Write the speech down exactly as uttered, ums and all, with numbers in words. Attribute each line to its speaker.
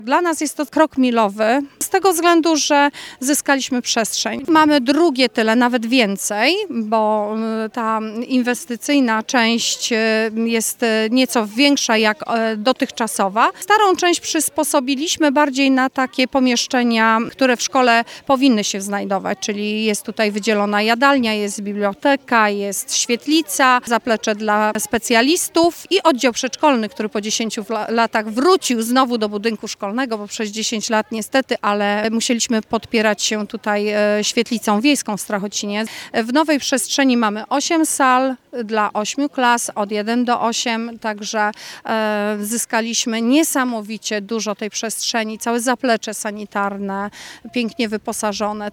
Speaker 1: Dla nas jest to krok milowy, z tego względu, że zyskaliśmy przestrzeń. Mamy drugie tyle, nawet więcej, bo ta inwestycyjna część jest nieco większa jak dotychczasowa. Starą część przysposobiliśmy bardziej na takie pomieszczenia, które w szkole powinny się znajdować, czyli jest tutaj wydzielona jadalnia, jest biblioteka, jest świetlica, zaplecze dla specjalistów i oddział przedszkolny, który po dziesięciu latach wrócił znowu do budynku szkolnego, bo przez dziesięć lat niestety, ale musieliśmy podpierać się tutaj świetlicą wiejską w Strachocinie. W nowej przestrzeni mamy osiem sal dla ośmiu klas, od jeden do ośmiu, także e, zyskaliśmy niesamowicie dużo tej przestrzeni, całe zaplecze sanitarne, pięknie wyposażone.